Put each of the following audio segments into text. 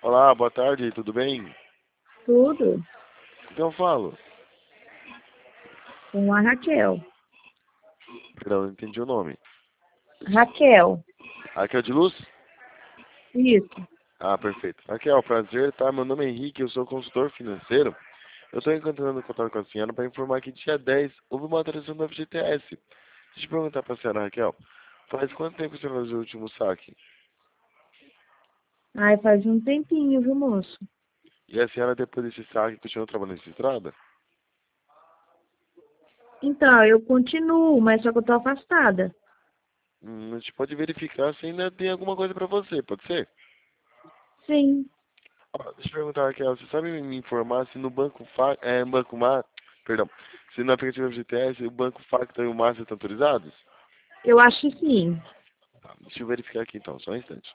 Olá, boa tarde, tudo bem? Tudo Então eu falo. com a Raquel. Perdão, não entendi o nome. Raquel, Raquel de Luz? isso. Ah, perfeito. Raquel, prazer, tá? Meu nome é Henrique, eu sou consultor financeiro. Eu estou encontrando contato com a senhora para informar que dia 10 houve uma atualização do FGTS. Deixa eu te perguntar para a senhora, Raquel. Faz quanto tempo a senhora fez o último saque? Ai, faz um tempinho, viu, moço? E a senhora, depois desse saque, continua trabalhando registrada? Então, eu continuo, mas só que eu tô afastada. A gente pode verificar se ainda tem alguma coisa para você, pode ser? Sim, Ó, deixa eu perguntar, Raquel, você sabe me informar se no Banco Banco Mar, perdão, se no aplicativo FGTS o Banco Facta e o Master estão autorizados? eu acho que sim. Tá, deixa eu verificar aqui então, só um instante.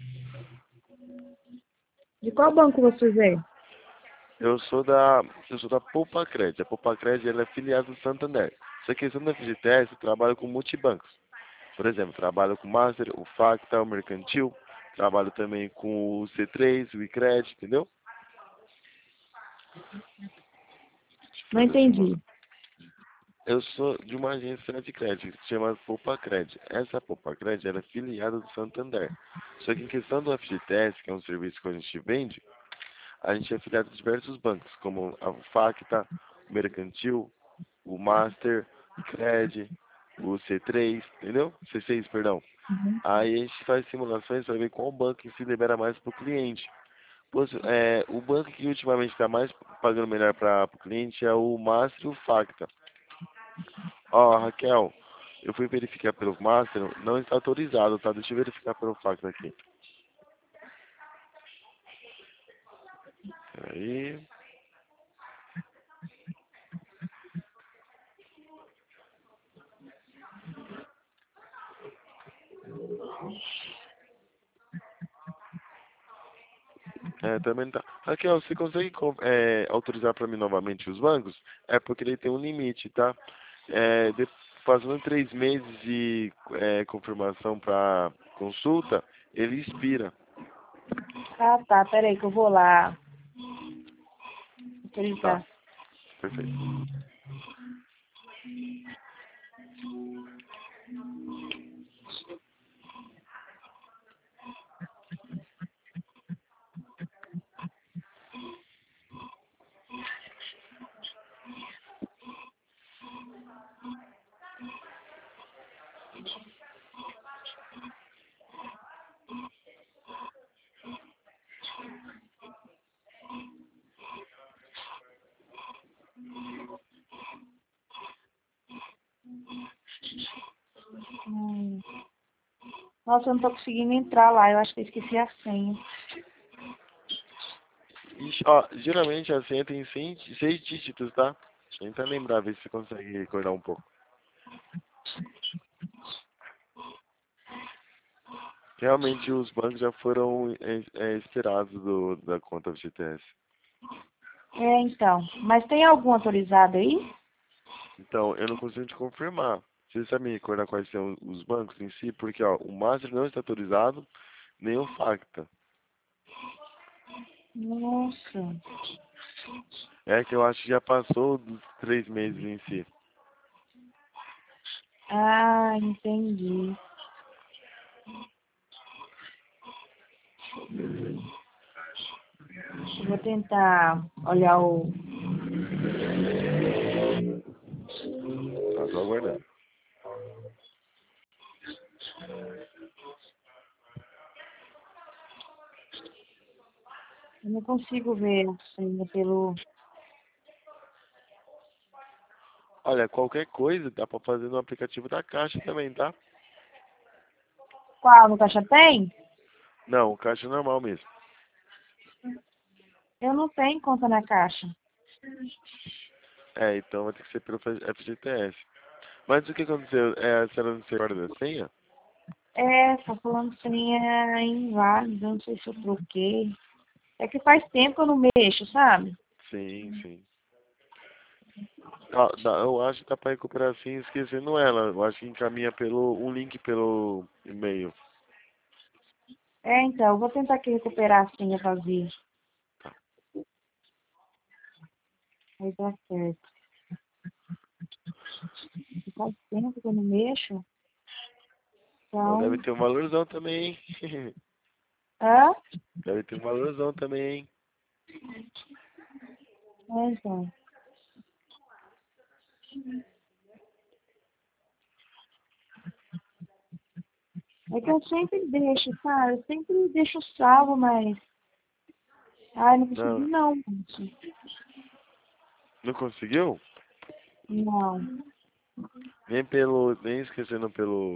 De qual banco você vê? Eu sou da Poupa Cred. A Poupa Cred ela é filiada do Santander. Só que questão da FGTS, eu trabalho com multibancos. Por exemplo, trabalho com o Master, o Facta, o Mercantil, trabalho também com o C3, o Icred, entendeu? Deixa eu Não fazer assim, entendi. eu sou de uma agência de crédito que se chama Poupa-Cred. Essa Poupa-Cred ela é filiada do Santander. Só que em questão do FGTS, que é um serviço que a gente vende, a gente é filiado de diversos bancos, como a Facta, o Mercantil, o Master, o Cred, o C3, entendeu? C6, perdão. Uhum. Aí a gente faz simulações para ver qual banco que se libera mais para o cliente. Pois, o banco que ultimamente está mais pagando melhor para o cliente é o Master e o Facta. Ó, Raquel, eu fui verificar pelo Master, não está autorizado, tá? Deixa eu verificar pelo fax aqui. Peraí. Também tá. Raquel, você consegue autorizar para mim novamente os bancos? É porque ele tem um limite, tá? Passando 3 meses de confirmação para consulta, ele expira. Ah, tá. Peraí que eu vou lá Tá, autorizar. perfeito. Hum. Nossa, eu não tô conseguindo entrar lá. Eu acho que eu esqueci a senha. Ixi, ó, geralmente a senha tem 6 dígitos, tá? Tenta lembrar, ver se você consegue recordar um pouco. Realmente os bancos já foram expirados da conta FGTS. É, então. Mas tem algum autorizado aí? Então, eu não consigo te confirmar. Você sabe me recordar quais são os bancos em si? Porque, ó, o Master não está autorizado, nem o Facta. Nossa. É que eu acho que já passou dos 3 meses em si. Ah, entendi. Eu vou tentar olhar o. Tá, tô aguardando. Eu não consigo ver a senha pelo. Olha, qualquer coisa dá pra fazer no aplicativo da Caixa também, tá? Qual? No Caixa tem? Não, Caixa normal mesmo. Eu não tenho conta na Caixa. Então vai ter que ser pelo FGTS. Mas o que aconteceu? A senhora não se recorda da senha? É, tá falando senha inválida, não sei se eu troquei. É que faz tempo que eu não mexo, sabe? Sim, sim. Eu acho que dá pra recuperar assim esquecendo ela. Eu acho que encaminha um link pelo e-mail. Então, eu vou tentar aqui recuperar a senha vazia. Aí dá certo. Faz tempo que eu não mexo. Então Então, deve ter um valorzão também, hein? hã? Deve ter um valorzão também, hein? Então. É que eu sempre deixo, sabe? Eu sempre deixo salvo, mas... Ai, não consegui Não, não, gente. não conseguiu? Não. Nem esquecendo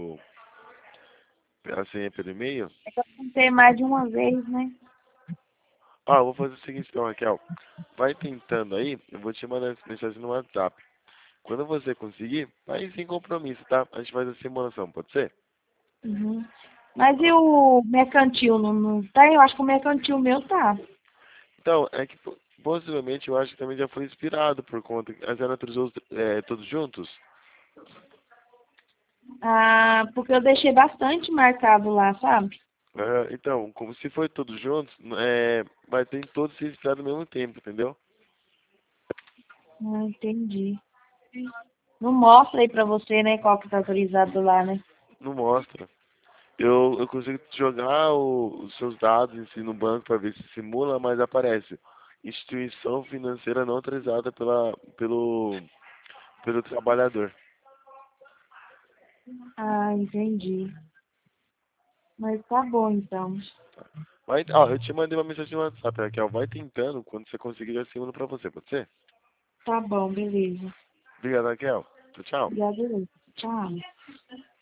a senha pelo e-mail? É que eu tentei mais de uma vez, né? Ah, eu vou fazer o seguinte então, Raquel. Vai tentando aí, eu vou te mandar mensagem no WhatsApp. Quando você conseguir, vai sem compromisso, tá? A gente faz a simulação, pode ser? Uhum. Mas e o mercantil? Não tá? Eu acho que o mercantil meu tá. Então, é que possivelmente eu acho que também já foi inspirado por conta que as eram todos juntos. Ah, porque eu deixei bastante marcado lá, sabe? Então, como se foi todos juntos, vai ter todos ser inspirados ao mesmo tempo, entendeu? Ah, entendi. Não mostra aí pra você, né, qual que tá autorizado lá, né? Não mostra. Eu consigo jogar os seus dados em si no banco para ver se simula, mas aparece instituição financeira não autorizada pelo trabalhador. Ah, entendi. Mas tá bom, então. Eu te mandei uma mensagem no WhatsApp, Raquel. Vai tentando, quando você conseguir, eu simulo pra você, pode ser? Tá bom, beleza. Obrigado, Raquel. Tchau, tchau. Obrigada, tchau.